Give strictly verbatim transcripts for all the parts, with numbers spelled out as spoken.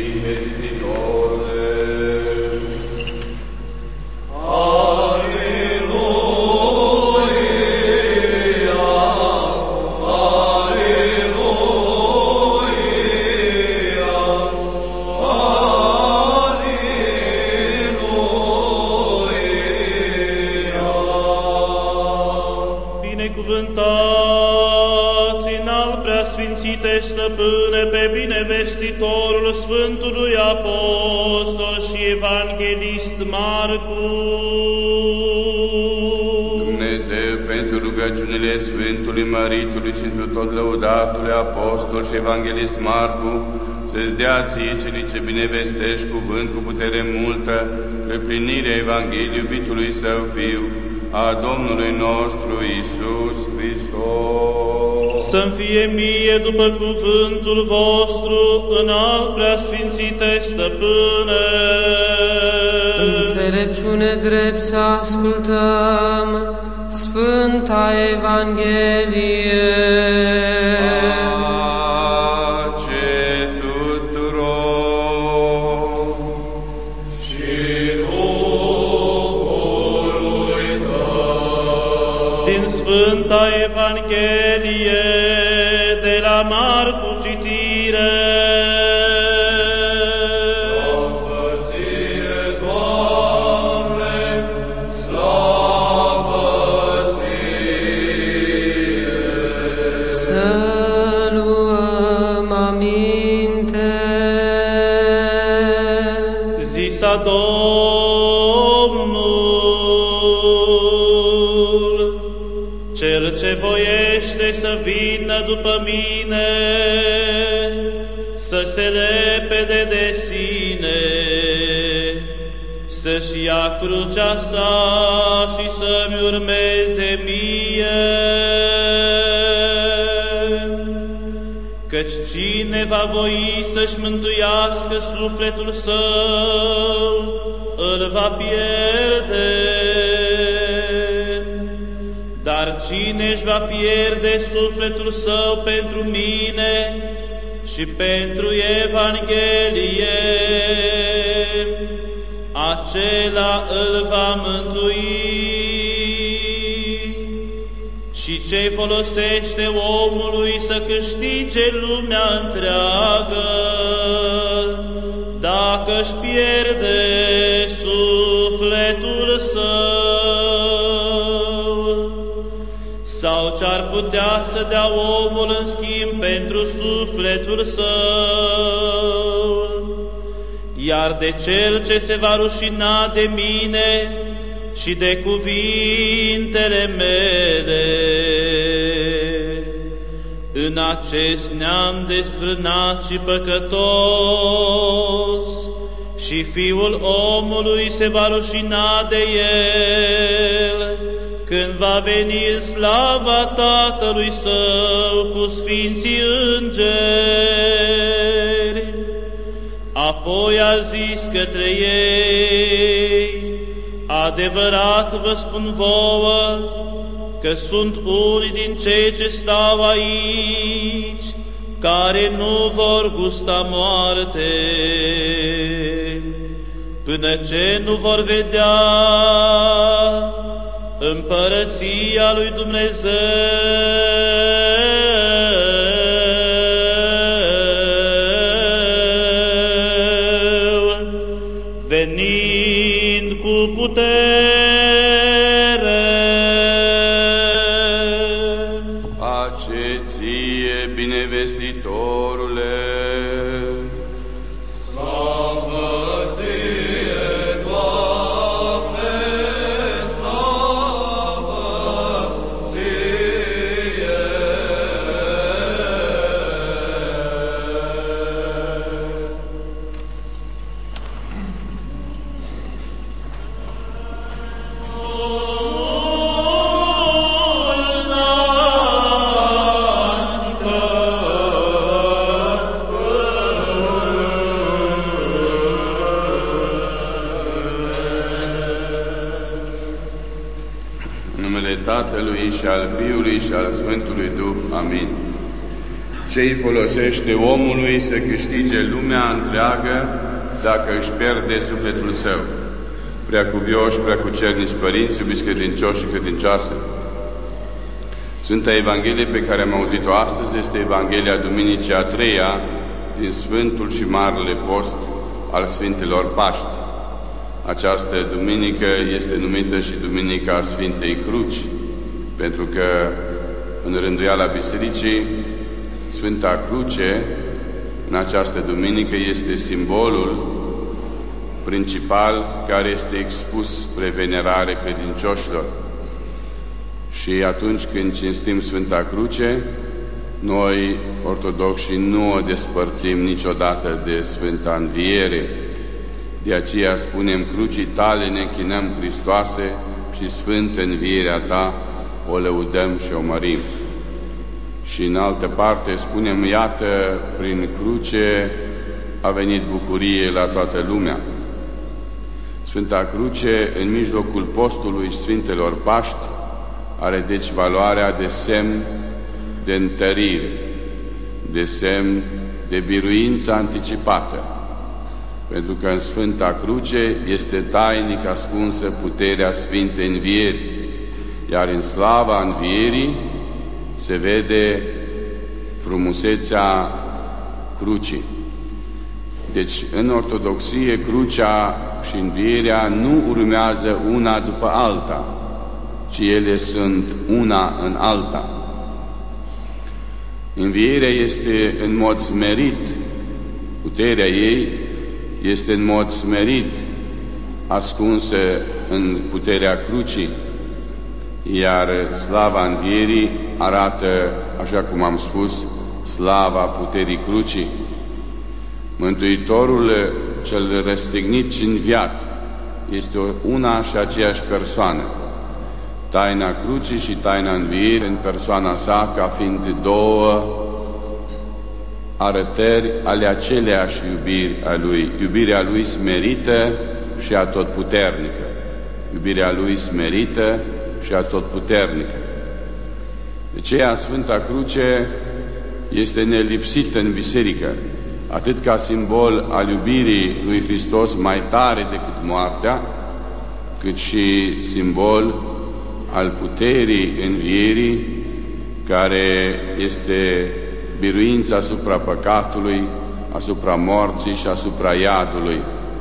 Binecuvântați în al preasfințite stăpâne pe binevestitorul Sfântului Apostol și Evanghelist Marcu. Dumnezeu, pentru rugăciunile Sfântului Măritului și pentru tot lăudatului Apostol și Evanghelist Marcu, să-ți dea ție celui ce binevestești cuvânt cu putere multă, pe plinirea Evangheliei iubitului Său Fiu, a Domnului nostru Iisus Hristos. Să-mi fie mie după cuvântul vostru în al preasfințite stăpâne. Înțelepciune drept să ascultăm Sfânta Evanghelie. Sfânta Evanghelie de la Marcu citire. Slavă ție, Doamne, slavă ție. Să luăm aminte. Zisa Domnul, cel ce voiește să vină după mine, să se lepede de sine, să-și ia crucea sa și să-mi urmeze mie. Căci cine va voi să-și mântuiască sufletul său, îl va pierde. Dar cine își va pierde sufletul său pentru mine și pentru Evanghelie, acela îl va mântui. Și ce folosește omului să câștige lumea întreagă, dacă își pierde sufletul său? Sau ce-ar putea să dea omul în schimb pentru sufletul său? Iar de cel ce se va rușina de mine și de cuvintele mele, în acest neam desfrânat și păcătos, și Fiul omului se va rușina de el, când va veni în slava Tatălui Său cu sfinții îngeri. Apoi a zis către ei: adevărat vă spun vouă că sunt unii din cei ce stau aici care nu vor gusta moarte, până ce nu vor vedea Împărăția lui Dumnezeu venind cu putere. Pace ție, binevestitorule! Tatălui și al Fiului și al Sfântului Duh. Amin. Ce îi folosește omului să câștige lumea întreagă dacă își pierde sufletul său? Preacuvioși, preacucernici părinți, iubiți credincioși și credincioase, Sfânta Evanghelie pe care am auzit-o astăzi este Evanghelia Duminicii a treia din Sfântul și Marele Post al Sfintelor Paști. Această duminică este numită și Duminica Sfintei Cruci, pentru că în rânduiala Bisericii, Sfânta Cruce, în această duminică, este simbolul principal care este expus spre venerare credincioșilor. Și atunci când cinstim Sfânta Cruce, noi, ortodoxi, nu o despărțim niciodată de Sfânta Înviere. De aceea spunem: crucii tale ne închinăm, Hristoase, și Sfântă Învierea ta o lăudăm și o mărim. Și în altă parte spunem: iată, prin cruce a venit bucurie la toată lumea. Sfânta Cruce, în mijlocul postului Sfintelor Paști, are deci valoarea de semn de întărire, de semn de biruință anticipată, pentru că în Sfânta Cruce este tainic ascunsă puterea Sfintei Învieri, iar în slava Învierii se vede frumusețea crucii. Deci, în ortodoxie, crucea și învierea nu urmează una după alta, ci ele sunt una în alta. Învierea este în mod smerit, puterea ei este în mod smerit ascunsă în puterea crucii, iar slava învierii arată, așa cum am spus, slava puterii crucii. Mântuitorul cel răstignit și înviat este una și aceeași persoană. Taina crucii și taina învierii în persoana sa, ca fiind două arătări ale aceleași iubiri a Lui. Iubirea Lui smerită și atotputernică. Iubirea Lui smerită și atotputernică. De aceea Sfânta Cruce este nelipsită în biserică, atât ca simbol al iubirii lui Hristos mai tare decât moartea, cât și simbol al puterii învierii, care este biruința asupra păcatului, asupra morții și asupra iadului.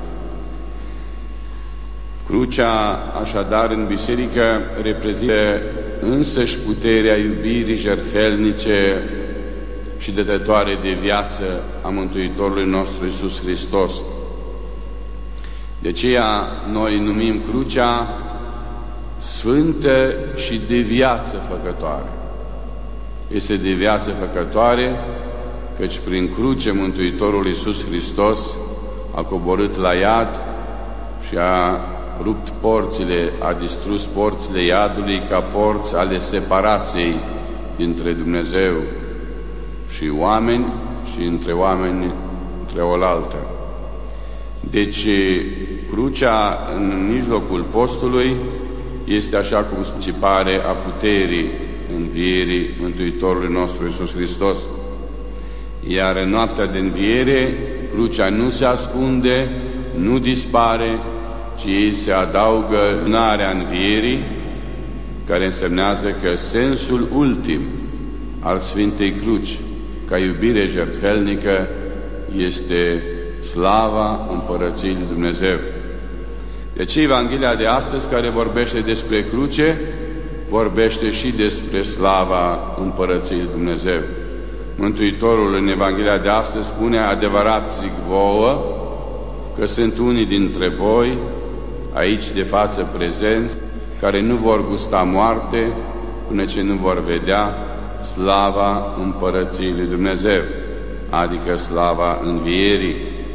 Crucea, așadar, în biserică reprezintă însăși puterea iubirii jertfelnice și dătătoare de viață a Mântuitorului nostru Iisus Hristos. De aceea noi numim crucea sfântă și de viață făcătoare. Este de viață făcătoare, căci prin cruce Mântuitorul Iisus Hristos a coborât la iad și a rupt porțile, a distrus porțile iadului ca porți ale separației dintre Dumnezeu și oameni și între oameni între oaltă. Deci crucea în mijlocul postului este, așa cum se pare, a puterii învierii Mântuitorului nostru Iisus Hristos. Iar în noaptea de înviere, crucea nu se ascunde, nu dispare, ci ei se adaugă lunarea învierii, care însemnează că sensul ultim al Sfintei Cruci, ca iubire jertfelnică, este slava Împărăției lui Dumnezeu. Deci Evanghelia de astăzi, care vorbește despre cruce, vorbește și despre slava Împărăției lui Dumnezeu. Mântuitorul în Evanghelia de astăzi spune: adevărat zic vouă că sunt unii dintre voi, aici de față prezenți, care nu vor gusta moarte până ce nu vor vedea slava Împărăției lui Dumnezeu, adică slava învierii.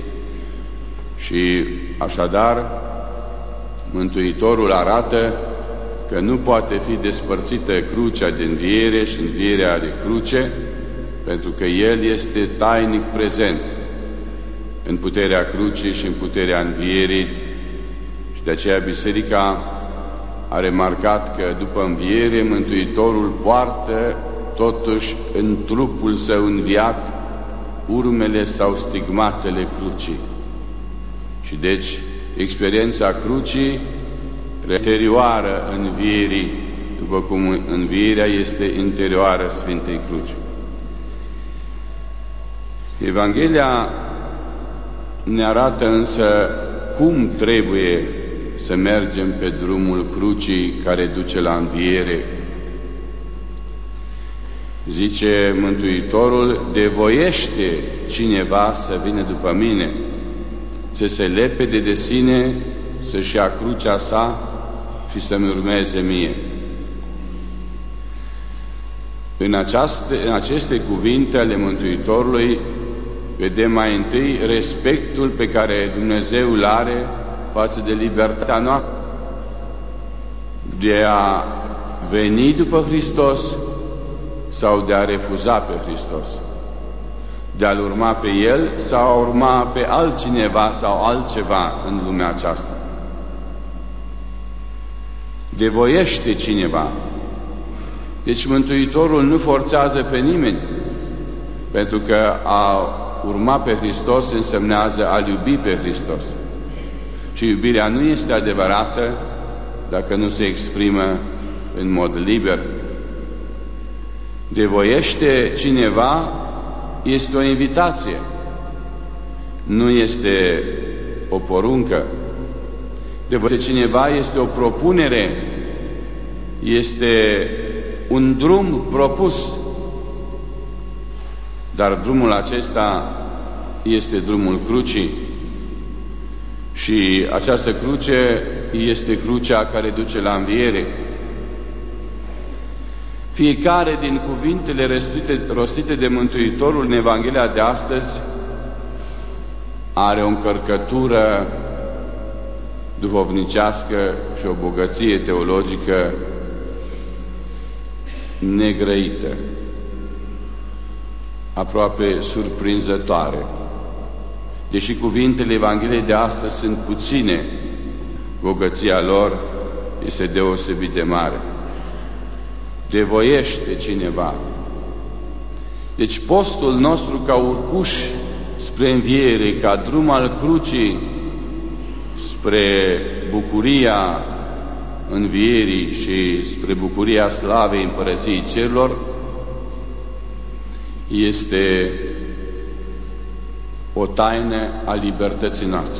Și așadar, Mântuitorul arată că nu poate fi despărțită crucea de înviere și învierea de cruce, pentru că El este tainic prezent în puterea crucii și în puterea învierii. Și de aceea Biserica a remarcat că după înviere Mântuitorul poartă totuși în trupul său înviat urmele sau stigmatele crucii. Și deci experiența crucii interioară învierii, după cum învierea este interioară Sfintei Cruci. Evanghelia ne arată însă cum trebuie să mergem pe drumul crucii care duce la înviere. Zice Mântuitorul: de voiește cineva să vină după mine, să se lepede de sine, să-și ia crucea sa și să-mi urmeze mie. În, aceaste, în aceste cuvinte ale Mântuitorului vedem mai întâi respectul pe care Dumnezeu îl are față de libertatea noastră de a veni după Hristos sau de a refuza pe Hristos, de a-L urma pe El sau a urma pe altcineva sau altceva în lumea aceasta. De voiește cineva. Deci Mântuitorul nu forțează pe nimeni, pentru că a urma pe Hristos însemnează a-L iubi pe Hristos. Și iubirea nu este adevărată dacă nu se exprimă în mod liber. De voiește cineva este o invitație, nu este o poruncă. De voiește cineva este o propunere, este un drum propus. Dar drumul acesta este drumul crucii și această cruce este crucea care duce la înviere. Fiecare din cuvintele rostite, rostite de Mântuitorul în Evanghelia de astăzi are o încărcătură duhovnicească și o bogăție teologică negrăită, aproape surprinzătoare. Deși cuvintele Evangheliei de astăzi sunt puține, bogăția lor este deosebit de mare. De voiește cineva. Deci postul nostru ca urcuș spre înviere, ca drum al crucii spre bucuria învierii și spre bucuria slavei Împărăției Cerurilor, este o taină a libertății noastre.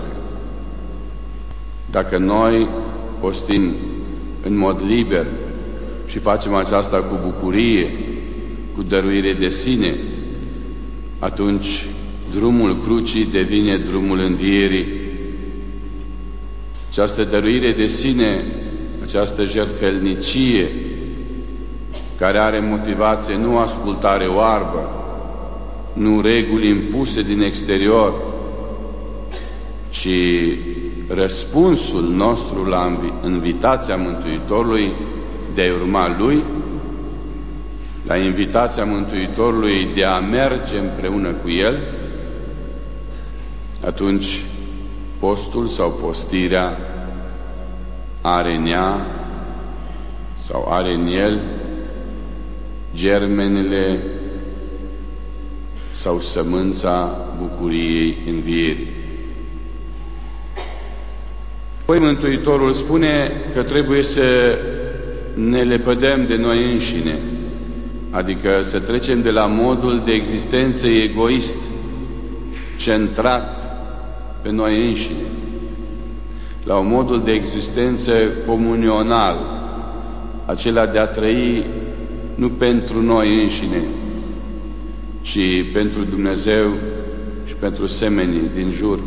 Dacă noi postim în mod liber și facem aceasta cu bucurie, cu dăruire de sine, atunci drumul crucii devine drumul învierii. Această dăruire de sine, această jertfelnicie, care are motivație nu ascultare oarbă, nu reguli impuse din exterior, ci răspunsul nostru la invitația Mântuitorului de a urma Lui, la invitația Mântuitorului de a merge împreună cu El, atunci postul sau postirea are în ea sau are în el germenele sau sămânța bucuriei învierii. Apoi Mântuitorul spune că trebuie să ne lepădăm de noi înșine, adică să trecem de la modul de existență egoist, centrat pe noi înșine, la un modul de existență comunional, acela de a trăi nu pentru noi înșine, ci pentru Dumnezeu și pentru semenii din jur,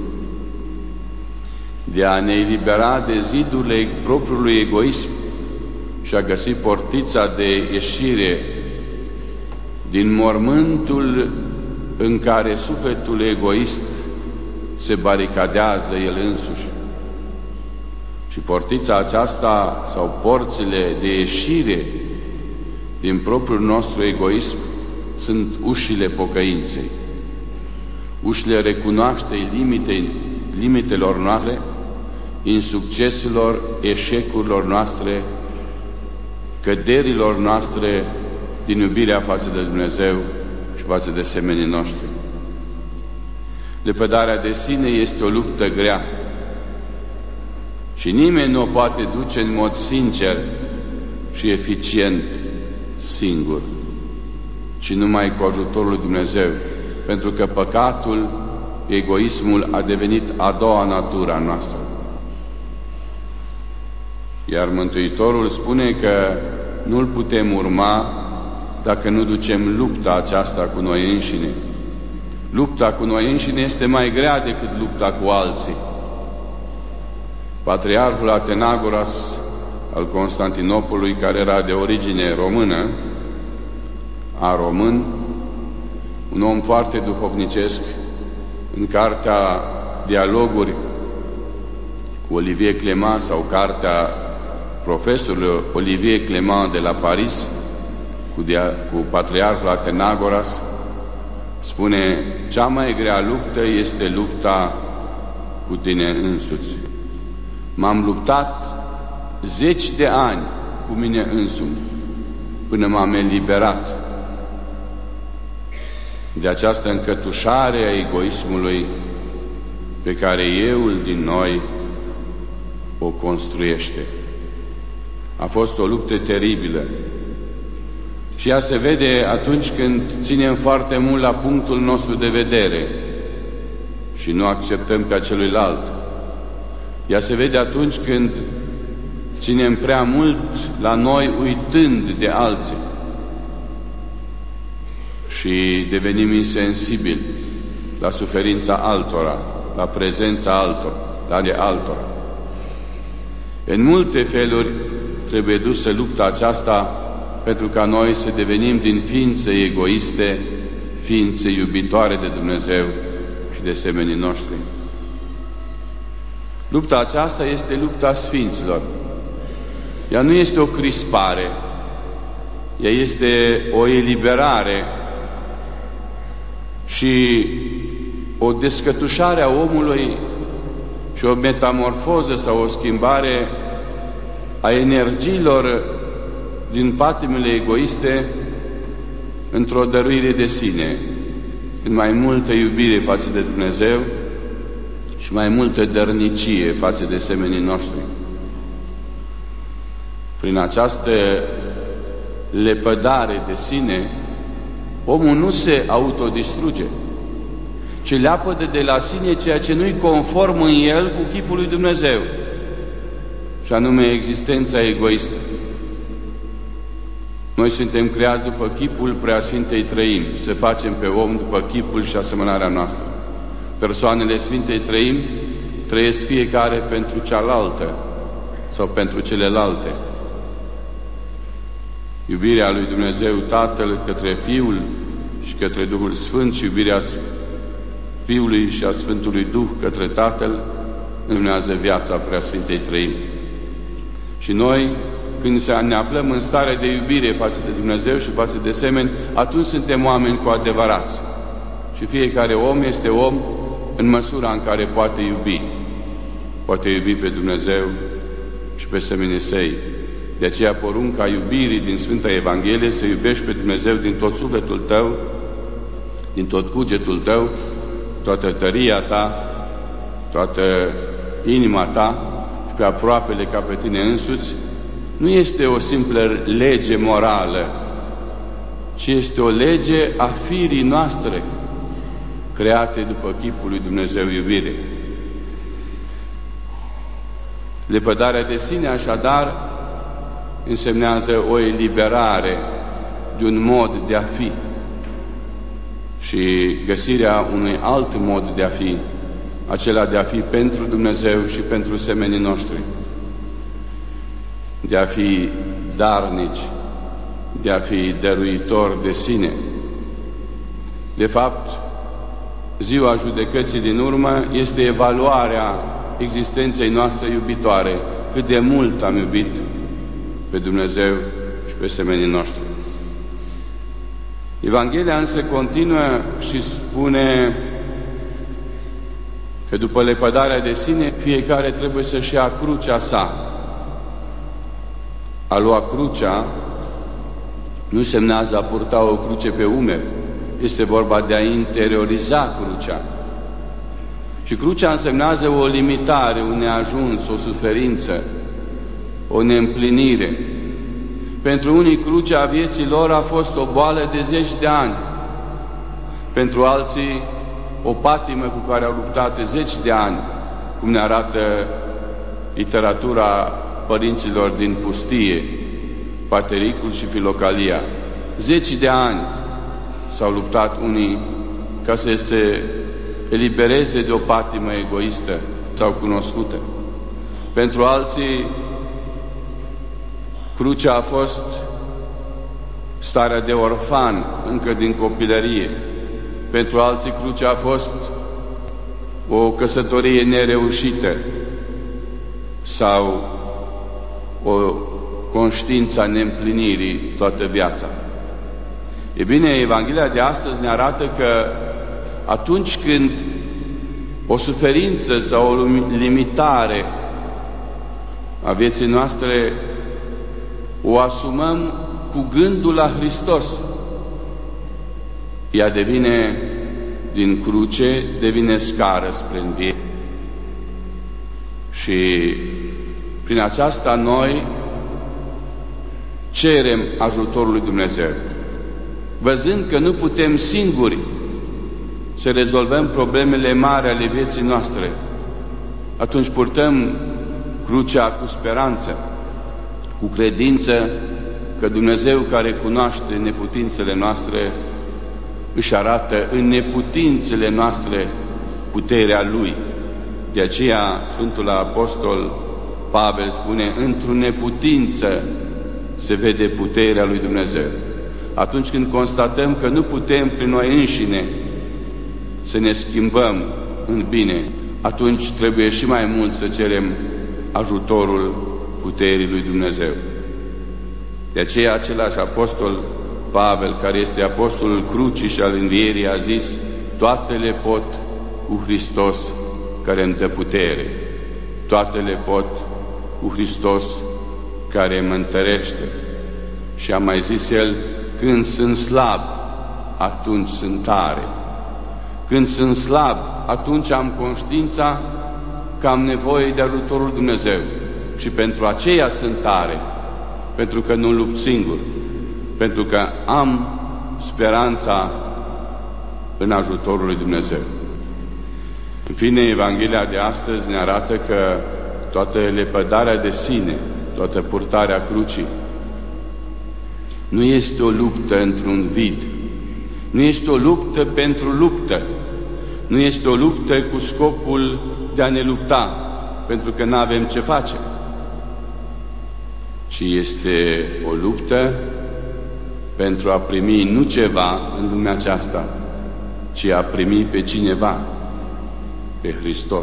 de a ne elibera de zidurile propriului egoism și a găsi portița de ieșire din mormântul în care sufletul egoist se baricadează el însuși. Și portița aceasta sau porțile de ieșire din propriul nostru egoism sunt ușile pocăinței, ușile recunoașterii limitei, limitelor noastre, insucceselor, eșecurilor noastre, căderilor noastre din iubirea față de Dumnezeu și față de semenii noștri. Lepădarea de sine este o luptă grea și nimeni nu o poate duce în mod sincer și eficient singur, ci numai cu ajutorul lui Dumnezeu, pentru că păcatul, egoismul a devenit a doua natură a noastră. Iar Mântuitorul spune că nu-L putem urma dacă nu ducem lupta aceasta cu noi înșine. Lupta cu noi înșine este mai grea decât lupta cu alții. Patriarhul Atenagoras al Constantinopolului, care era de origine română, a român, un om foarte duhovnicesc, în cartea Dialoguri cu Olivier Clément sau cartea profesorului Olivier Clément de la Paris cu, dia, cu Patriarhul Atenagoras, spune: cea mai grea luptă este lupta cu tine însuți. M-am luptat zeci de ani cu mine însumi până m-am eliberat de această încătușare a egoismului pe care euul din noi o construiește. A fost o luptă teribilă și ea se vede atunci când ținem foarte mult la punctul nostru de vedere și nu acceptăm pe celuilalt. Ea se vede atunci când ținem prea mult la noi uitând de alții și devenim insensibili la suferința altora, la prezența altora, la de altora. În multe feluri trebuie dusă lupta aceasta pentru ca noi să devenim din ființe egoiste, ființe iubitoare de Dumnezeu și de semenii noștri. Lupta aceasta este lupta sfinților. Ea nu este o crispare, ea este o eliberare și o descătușare a omului și o metamorfoză sau o schimbare a energiilor din patimile egoiste într-o dăruire de sine, în mai multă iubire față de Dumnezeu și mai multă dărnicie față de semenii noștri. Prin această lepădare de sine, omul nu se autodistruge, ci leapădă de la sine ceea ce nu-i conform în el cu chipul lui Dumnezeu, și anume existența egoistă. Noi suntem creați după chipul Preasfintei Trăimi, să facem pe om după chipul și asemănarea noastră. Persoanele Sfintei Trăimi trăiesc fiecare pentru cealaltă sau pentru celelalte. Iubirea lui Dumnezeu Tatăl către Fiul și către Duhul Sfânt și iubirea Fiului și a Sfântului Duh către Tatăl înluminează viața Preasfintei Trăimi. Și noi, când ne aflăm în stare de iubire față de Dumnezeu și față de semeni, atunci suntem oameni cu adevărați. Și fiecare om este om în măsura în care poate iubi. Poate iubi pe Dumnezeu și pe semenii săi. De aceea porunca iubirii din Sfânta Evanghelie, să iubești pe Dumnezeu din tot sufletul tău, din tot cugetul tău, toată tăria ta, toată inima ta și pe aproapele ca pe tine însuți, nu este o simplă lege morală, ci este o lege a firii noastre, create după chipul lui Dumnezeu iubire. Lepădarea de sine, așadar, însemnează o eliberare de un mod de a fi și găsirea unui alt mod de a fi, acela de a fi pentru Dumnezeu și pentru semenii noștri, de a fi darnici, de a fi dăruitor de sine. De fapt, ziua judecății din urmă este evaluarea existenței noastre iubitoare, cât de mult am iubit pe Dumnezeu și pe semenii noștri. Evanghelia însă continuă și spune că după lepădarea de sine, fiecare trebuie să-și ia crucea sa. A lua crucea Nu semnează a purta o cruce pe umeri, este vorba de a interioriza crucea. Și crucea însemnează o limitare, un neajuns, o suferință, o neîmplinire. Pentru unii, crucea vieții lor a fost o boală de zeci de ani. Pentru alții, o patimă cu care au luptat zeci de ani, cum ne arată literatura părinților din pustie, Patericul și Filocalia. Zeci de ani s-au luptat unii ca să se elibereze de o patimă egoistă sau cunoscută. Pentru alții, crucea a fost starea de orfan încă din copilărie. Pentru alții, crucea a fost o căsătorie nereușită sau o conștiință a neîmplinirii toată viața. E bine, Evanghelia de astăzi ne arată că atunci când o suferință sau o limitare a vieții noastre o asumăm cu gândul la Hristos, ea devine, din cruce, devine scară spre înviere. Și prin aceasta noi cerem ajutorul lui Dumnezeu, văzând că nu putem singuri să rezolvăm problemele mari ale vieții noastre. Atunci purtăm crucea cu speranță, cu credință că Dumnezeu, care cunoaște neputințele noastre, își arată în neputințele noastre puterea Lui. De aceea Sfântul Apostol Pavel spune: într-o neputință se vede puterea lui Dumnezeu. Atunci când constatăm că nu putem prin noi înșine să ne schimbăm în bine, atunci trebuie și mai mult să cerem ajutorul puterii lui Dumnezeu. De aceea același Apostol Pavel, care este apostolul crucii și al învierii, a zis: toate le pot cu Hristos care îmi dă putere. Toate le pot cu Hristos care mă întărește. Și a mai zis el: când sunt slab, atunci sunt tare. Când sunt slab, atunci am conștiința că am nevoie de ajutorul Dumnezeu. Și pentru aceea sunt tare, pentru că nu lupt singur, pentru că am speranța în ajutorul lui Dumnezeu. În fine, Evanghelia de astăzi ne arată că toată lepădarea de sine, toată purtarea crucii, nu este o luptă într-un vid, nu este o luptă pentru luptă, nu este o luptă cu scopul de a ne lupta, pentru că nu avem ce face, ci este o luptă pentru a primi nu ceva în lumea aceasta, ci a primi pe cineva, pe Hristos.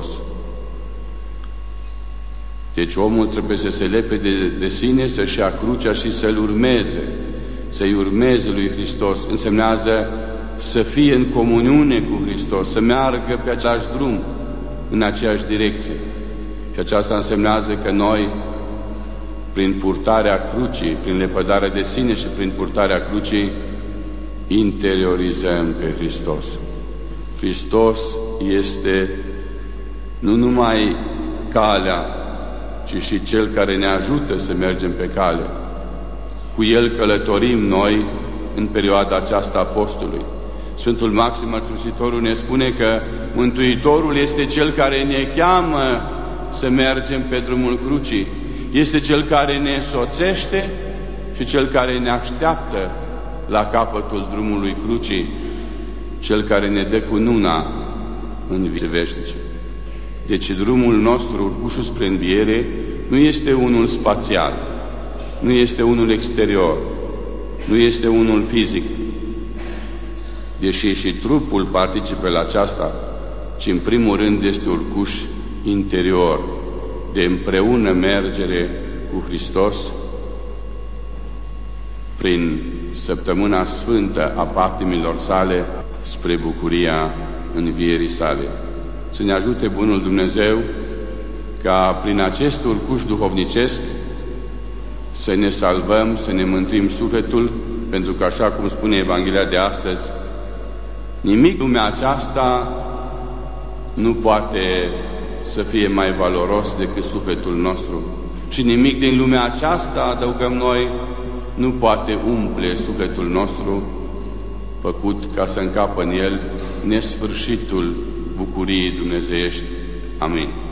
Deci omul trebuie să se lepe de, de sine, să-și ia crucea și să-L urmeze, să-i urmeze lui Hristos. Însemnează să fie în comuniune cu Hristos, să meargă pe același drum, în aceeași direcție. Și aceasta însemnează că noi, prin purtarea crucii, prin lepădarea de sine și prin purtarea crucii, interiorizăm pe Hristos. Hristos este nu numai calea, ci și Cel care ne ajută să mergem pe cale. Cu El călătorim noi în perioada aceasta a postului. Sfântul Maxim Mărturisitorul ne spune că Mântuitorul este Cel care ne cheamă să mergem pe drumul crucii. Este Cel care ne însoțește și Cel care ne așteaptă la capătul drumului crucii, Cel care ne dă cununa în vieții veșnice. Deci drumul nostru, urcușul spre înviere, nu este unul spațial, nu este unul exterior, nu este unul fizic, deși și trupul participă la aceasta, ci în primul rând este urcuș interior, de împreună mergere cu Hristos prin săptămâna sfântă a patimilor sale spre bucuria învierii sale. Să ne ajute bunul Dumnezeu ca prin acest urcuș duhovnicesc să ne salvăm, să ne mântuim sufletul pentru că, așa cum spune Evanghelia de astăzi, nimic lumea aceasta nu poate să fie mai valoros decât sufletul nostru. Și nimic din lumea aceasta, adăugăm noi, nu poate umple sufletul nostru, făcut ca să încapă în el nesfârșitul bucuriei dumnezeiești. Amin.